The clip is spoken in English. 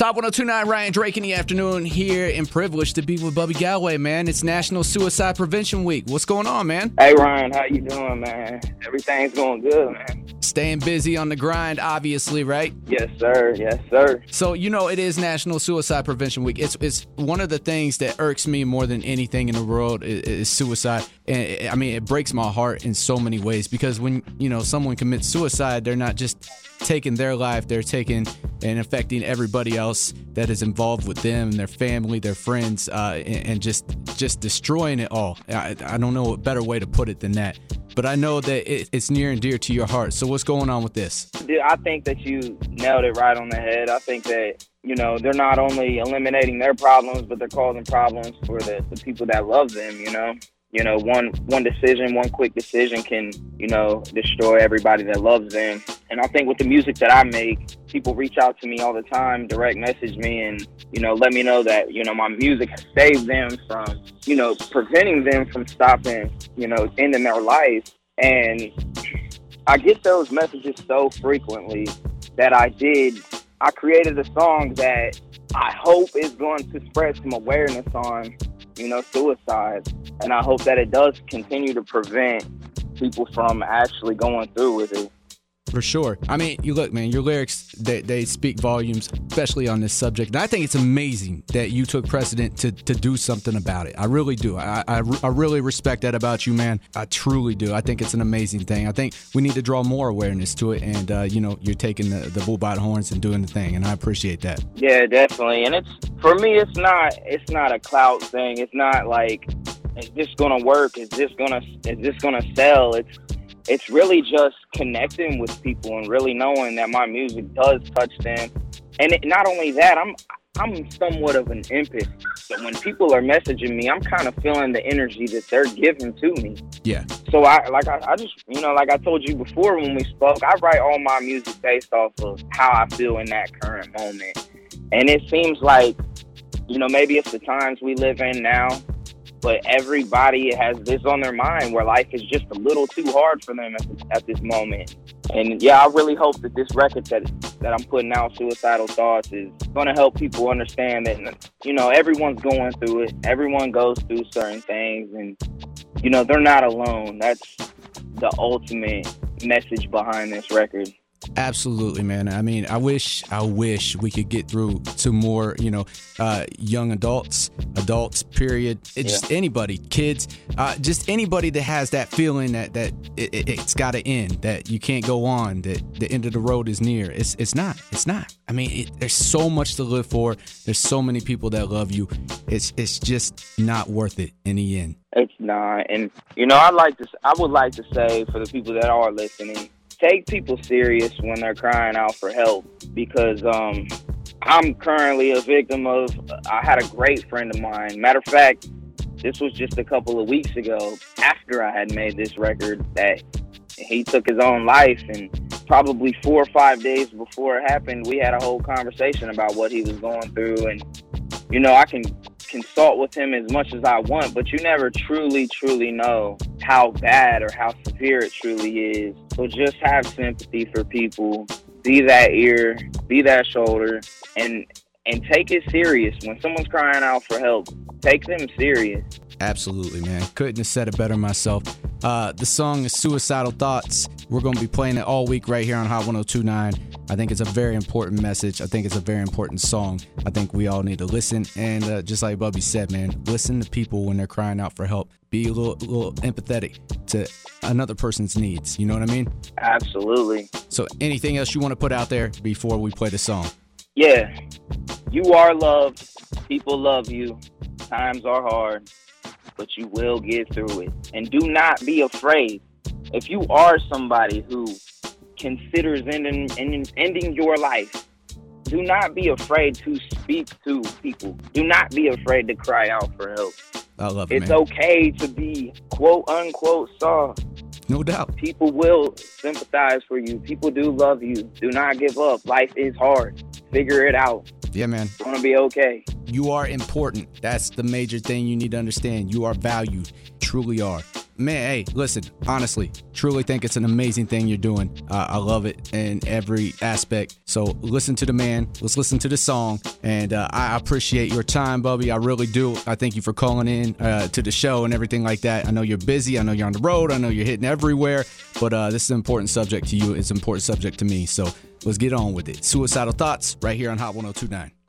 Top 102.9, Ryan Drake in the afternoon here, and privileged to be with Bubby Galway, man. It's National Suicide Prevention Week. What's going on, man? Hey, Ryan, how you doing, man? Everything's going good, man. Staying busy on the grind, obviously, right? Yes, sir. Yes, sir. So, it is National Suicide Prevention Week. It's one of the things that irks me more than anything in the world is suicide. And, I mean, it breaks my heart in so many ways because when, someone commits suicide, they're not just taking their life, they're taking and affecting everybody else that is involved with them, their family, their friends, and just destroying it all. I don't know a better way to put it than that. But I know that it's near and dear to your heart. So what's going on with this? Dude, I think that you nailed it right on the head. I think that, they're not only eliminating their problems, but they're causing problems for the people that love them, one decision, one quick decision can, destroy everybody that loves them. And I think with the music that I make, people reach out to me all the time, direct message me and, let me know that, my music has saved them from, preventing them from stopping, ending their life. And I get those messages so frequently that I created a song that I hope is going to spread some awareness on, suicide. And I hope that it does continue to prevent people from actually going through with it. For sure. I mean, you look, man, your lyrics, they speak volumes, especially on this subject. And I think it's amazing that you took precedent to do something about it. I really do. I really respect that about you, man. I truly do. I think it's an amazing thing. I think we need to draw more awareness to it. And, you're taking the bull by the horns and doing the thing. And I appreciate that. Yeah, definitely. And for me, it's not a clout thing. It's not like, is this going to work? Is this going to sell? It's really just connecting with people and really knowing that my music does touch them. And not only that, I'm somewhat of an empath. So when people are messaging me, I'm kind of feeling the energy that they're giving to me. Yeah. So I just, like I told you before when we spoke, I write all my music based off of how I feel in that current moment. And it seems like, maybe it's the times we live in now, but everybody has this on their mind where life is just a little too hard for them at this moment. And yeah, I really hope that this record that I'm putting out, Suicidal Thoughts, is going to help people understand that, everyone's going through it. Everyone goes through certain things and, they're not alone. That's the ultimate message behind this record. Absolutely, man. I mean, I wish we could get through to more, young adults, period. Just anybody, kids, just anybody that has that feeling that it's got to end, that you can't go on, that the end of the road is near. It's not. I mean, there's so much to live for. There's so many people that love you. It's just not worth it in the end. It's not. And, I would like to say for the people that are listening, take people serious when they're crying out for help, because I'm currently a victim of, I had a great friend of mine. Matter of fact, this was just a couple of weeks ago after I had made this record that he took his own life, and probably 4 or 5 days before it happened, we had a whole conversation about what he was going through. And, I can consult with him as much as I want, but you never truly know how bad or how severe it truly is. So just have sympathy for people, be that ear, be that shoulder, and take it serious. When someone's crying out for help, take them serious. Absolutely, man. Couldn't have said it better myself. The song is Suicidal Thoughts. We're going to be playing it all week right here on Hot 102.9. I think it's a very important message. I think it's a very important song. I think we all need to listen. And just like Bubby said, man, listen to people when they're crying out for help. Be a little empathetic to another person's needs. You know what I mean? Absolutely. So anything else you want to put out there before we play the song? Yeah. You are loved. People love you. Times are hard, but you will get through it. And do not be afraid. If you are somebody who considers ending your life, do not be afraid to speak to people. Do not be afraid to cry out for help. I love it, It's okay to be quote unquote soft. No doubt. People will sympathize for you. People do love you. Do not give up. Life is hard. Figure it out. Yeah, man. It's going to be okay. You are important. That's the major thing you need to understand. You are valued. Truly are. man, hey, listen, honestly, truly think it's an amazing thing you're doing. I love it in every aspect. So listen to the man. Let's listen to the song. And I appreciate your time, Bubby. I really do. I thank you for calling in to the show and everything like that. I know you're busy. I know you're on the road. I know you're hitting everywhere. But this is an important subject to you. It's an important subject to me. So let's get on with it. Suicidal Thoughts right here on Hot 102.9.